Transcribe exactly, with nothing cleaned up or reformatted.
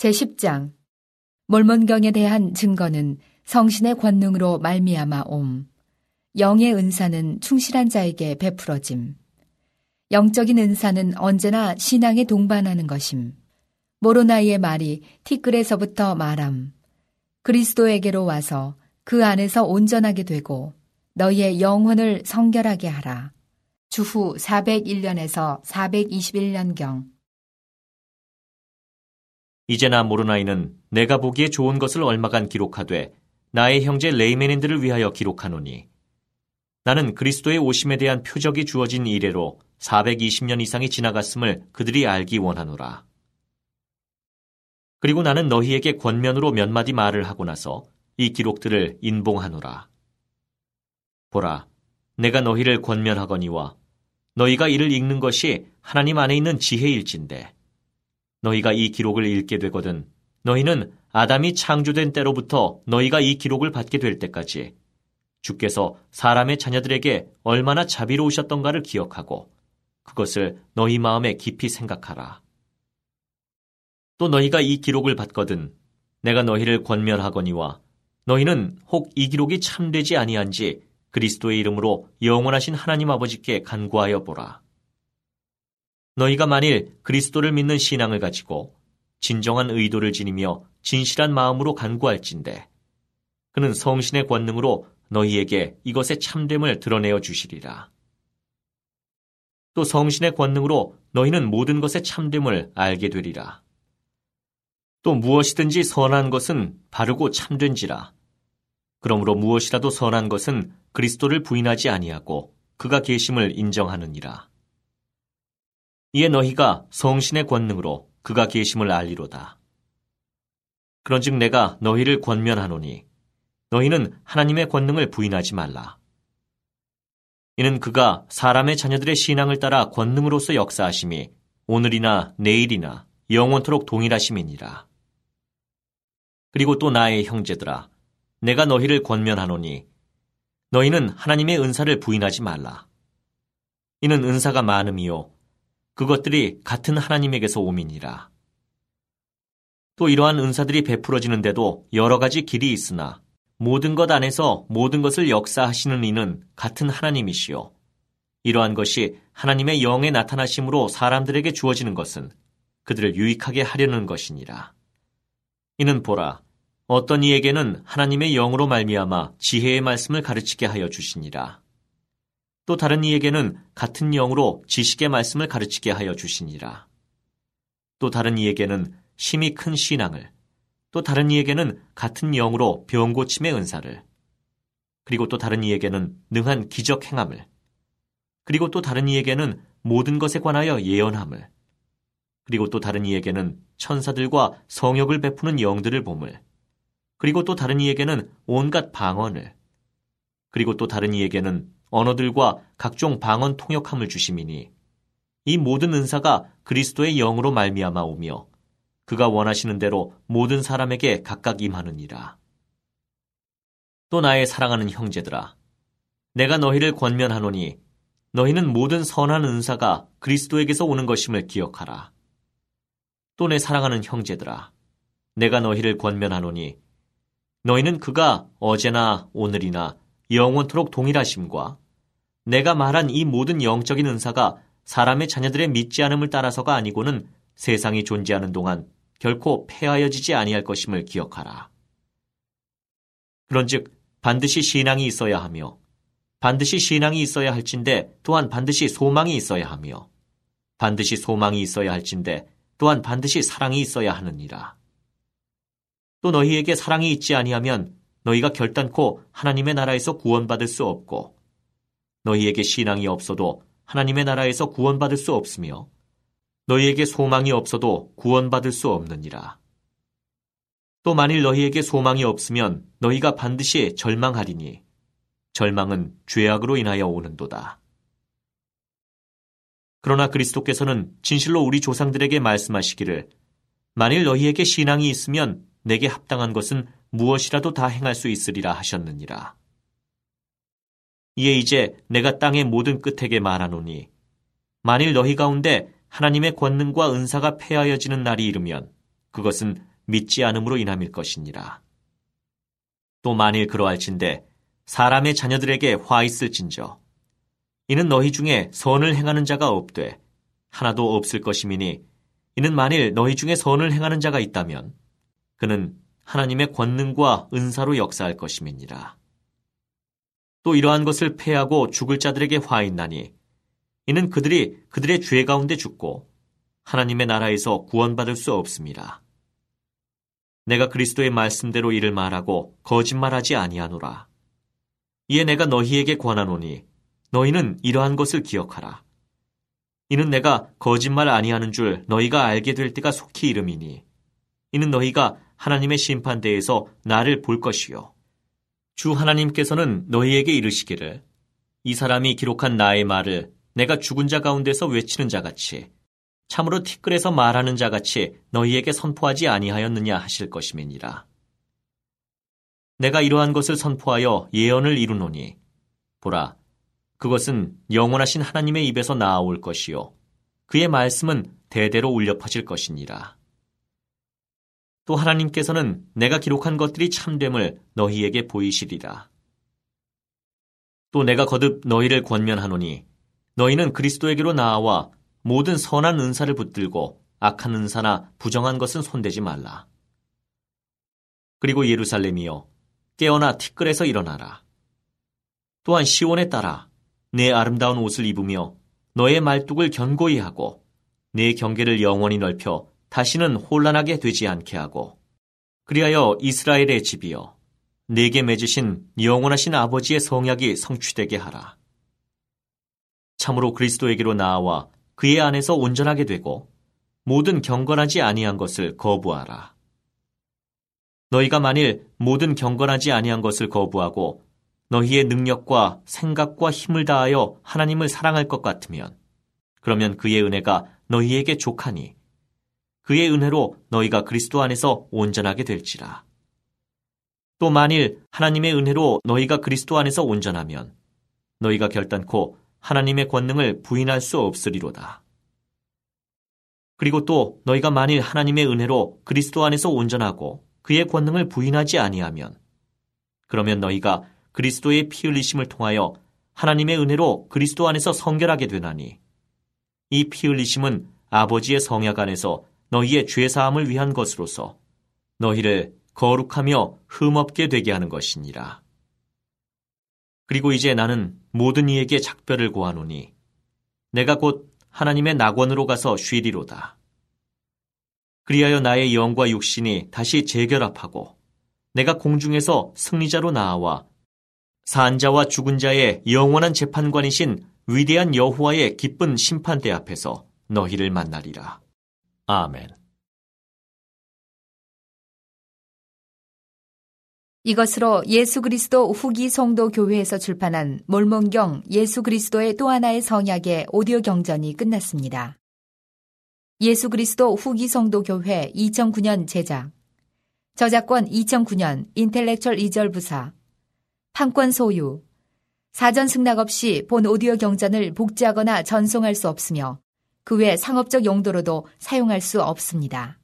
제십 장 몰몬경에 대한 증거는 성신의 권능으로 말미암아 옴. 영의 은사는 충실한 자에게 베풀어짐. 영적인 은사는 언제나 신앙에 동반하는 것임. 모로나이의 말이 티끌에서부터 말함. 그리스도에게로 와서 그 안에서 온전하게 되고 너희의 영혼을 성결하게 하라. 주후 사백일 년에서 사백이십일 년경. 이제나 모로나이는 내가 보기에 좋은 것을 얼마간 기록하되 나의 형제 레이메닌들을 위하여 기록하노니 나는 그리스도의 오심에 대한 표적이 주어진 이래로 사백이십 년 이상이 지나갔음을 그들이 알기 원하노라. 그리고 나는 너희에게 권면으로 몇 마디 말을 하고 나서 이 기록들을 인봉하노라. 보라, 내가 너희를 권면하거니와 너희가 이를 읽는 것이 하나님 안에 있는 지혜일진데 너희가 이 기록을 읽게 되거든 너희는 아담이 창조된 때로부터 너희가 이 기록을 받게 될 때까지 주께서 사람의 자녀들에게 얼마나 자비로우셨던가를 기억하고 그것을 너희 마음에 깊이 생각하라. 또 너희가 이 기록을 받거든 내가 너희를 권면하거니와 너희는 혹 이 기록이 참되지 아니한지 그리스도의 이름으로 영원하신 하나님 아버지께 간구하여 보라. 너희가 만일 그리스도를 믿는 신앙을 가지고 진정한 의도를 지니며 진실한 마음으로 간구할진대 그는 성신의 권능으로 너희에게 이것의 참됨을 드러내어 주시리라. 또 성신의 권능으로 너희는 모든 것의 참됨을 알게 되리라. 또 무엇이든지 선한 것은 바르고 참된지라. 그러므로 무엇이라도 선한 것은 그리스도를 부인하지 아니하고 그가 계심을 인정하느니라. 이에 너희가 성신의 권능으로 그가 계심을 알리로다. 그런즉 내가 너희를 권면하노니 너희는 하나님의 권능을 부인하지 말라. 이는 그가 사람의 자녀들의 신앙을 따라 권능으로서 역사하심이 오늘이나 내일이나 영원토록 동일하심이니라. 그리고 또 나의 형제들아, 내가 너희를 권면하노니 너희는 하나님의 은사를 부인하지 말라. 이는 은사가 많음이요 그것들이 같은 하나님에게서 옴이니라. 또 이러한 은사들이 베풀어지는데도 여러 가지 길이 있으나 모든 것 안에서 모든 것을 역사하시는 이는 같은 하나님이시요. 이러한 것이 하나님의 영에 나타나심으로 사람들에게 주어지는 것은 그들을 유익하게 하려는 것이니라. 이는 보라, 어떤 이에게는 하나님의 영으로 말미암아 지혜의 말씀을 가르치게 하여 주시니라. 또 다른 이에게는 같은 영으로 지식의 말씀을 가르치게 하여 주시니라. 또 다른 이에게는 심히 큰 신앙을, 또 다른 이에게는 같은 영으로 병 고침의 은사를, 그리고 또 다른 이에게는 능한 기적 행함을, 그리고 또 다른 이에게는 모든 것에 관하여 예언함을, 그리고 또 다른 이에게는 천사들과 성역을 베푸는 영들을 봄을, 그리고 또 다른 이에게는 온갖 방언을, 그리고 또 다른 이에게는 언어들과 각종 방언 통역함을 주심이니 이 모든 은사가 그리스도의 영으로 말미암아 오며 그가 원하시는 대로 모든 사람에게 각각 임하느니라. 또 나의 사랑하는 형제들아, 내가 너희를 권면하노니 너희는 모든 선한 은사가 그리스도에게서 오는 것임을 기억하라. 또 내 사랑하는 형제들아, 내가 너희를 권면하노니 너희는 그가 어제나 오늘이나 영원토록 동일하심과 내가 말한 이 모든 영적인 은사가 사람의 자녀들의 믿지 않음을 따라서가 아니고는 세상이 존재하는 동안 결코 폐하여지지 아니할 것임을 기억하라. 그런즉 반드시 신앙이 있어야 하며 반드시 신앙이 있어야 할진대 또한 반드시 소망이 있어야 하며 반드시 소망이 있어야 할진대 또한 반드시 사랑이 있어야 하느니라. 또 너희에게 사랑이 있지 아니하면 너희가 결단코 하나님의 나라에서 구원받을 수 없고 너희에게 신앙이 없어도 하나님의 나라에서 구원받을 수 없으며 너희에게 소망이 없어도 구원받을 수 없느니라. 또 만일 너희에게 소망이 없으면 너희가 반드시 절망하리니 절망은 죄악으로 인하여 오는도다. 그러나 그리스도께서는 진실로 우리 조상들에게 말씀하시기를 만일 너희에게 신앙이 있으면 내게 합당한 것은 무엇이라도 다 행할 수 있으리라 하셨느니라. 이에 이제 내가 땅의 모든 끝에게 말하노니 만일 너희 가운데 하나님의 권능과 은사가 폐하여지는 날이 이르면 그것은 믿지 않음으로 인함일 것이니라. 또 만일 그러할진대 사람의 자녀들에게 화 있을진저 이는 너희 중에 선을 행하는 자가 없되 하나도 없을 것이미니 이는 만일 너희 중에 선을 행하는 자가 있다면 그는 하나님의 권능과 은사로 역사할 것임이니라. 또 이러한 것을 패하고 죽을 자들에게 화 있나니 이는 그들이 그들의 죄 가운데 죽고 하나님의 나라에서 구원받을 수 없습니다. 내가 그리스도의 말씀대로 이를 말하고 거짓말하지 아니하노라. 이에 내가 너희에게 권하노니 너희는 이러한 것을 기억하라. 이는 내가 거짓말 아니하는 줄 너희가 알게 될 때가 속히 이름이니 이는 너희가 하나님의 심판대에서 나를 볼 것이요 주 하나님께서는 너희에게 이르시기를 이 사람이 기록한 나의 말을 내가 죽은 자 가운데서 외치는 자같이 참으로 티끌에서 말하는 자같이 너희에게 선포하지 아니하였느냐 하실 것임이니라. 내가 이러한 것을 선포하여 예언을 이루노니 보라 그것은 영원하신 하나님의 입에서 나아올 것이요 그의 말씀은 대대로 울려 퍼질 것이니라. 또 하나님께서는 내가 기록한 것들이 참됨을 너희에게 보이시리라. 또 내가 거듭 너희를 권면하노니 너희는 그리스도에게로 나아와 모든 선한 은사를 붙들고 악한 은사나 부정한 것은 손대지 말라. 그리고 예루살렘이여 깨어나 티끌에서 일어나라. 또한 시온에 따라 내 아름다운 옷을 입으며 너의 말뚝을 견고히 하고 내 경계를 영원히 넓혀 다시는 혼란하게 되지 않게 하고 그리하여 이스라엘의 집이여 내게 맺으신 영원하신 아버지의 성약이 성취되게 하라. 참으로 그리스도에게로 나아와 그의 안에서 온전하게 되고 모든 경건하지 아니한 것을 거부하라. 너희가 만일 모든 경건하지 아니한 것을 거부하고 너희의 능력과 생각과 힘을 다하여 하나님을 사랑할 것 같으면 그러면 그의 은혜가 너희에게 족하니 그의 은혜로 너희가 그리스도 안에서 온전하게 될지라. 또 만일 하나님의 은혜로 너희가 그리스도 안에서 온전하면 너희가 결단코 하나님의 권능을 부인할 수 없으리로다. 그리고 또 너희가 만일 하나님의 은혜로 그리스도 안에서 온전하고 그의 권능을 부인하지 아니하면 그러면 너희가 그리스도의 피 흘리심을 통하여 하나님의 은혜로 그리스도 안에서 성결하게 되나니 이 피 흘리심은 아버지의 성약 안에서 너희의 죄사함을 위한 것으로서 너희를 거룩하며 흠없게 되게 하는 것이니라. 그리고 이제 나는 모든 이에게 작별을 고하노니 내가 곧 하나님의 낙원으로 가서 쉬리로다. 그리하여 나의 영과 육신이 다시 재결합하고 내가 공중에서 승리자로 나아와 산자와 죽은 자의 영원한 재판관이신 위대한 여호와의 기쁜 심판대 앞에서 너희를 만나리라. 아멘. 이것으로 예수 그리스도 후기 성도 교회에서 출판한 몰몬경 예수 그리스도의 또 하나의 성약의 오디오 경전이 끝났습니다. 예수 그리스도 후기 성도 교회 이천구 년 제작. 저작권 이천구 년 인텔렉츄얼 이절부사. 판권 소유. 사전 승낙 없이 본 오디오 경전을 복제하거나 전송할 수 없으며 그 외 상업적 용도로도 사용할 수 없습니다.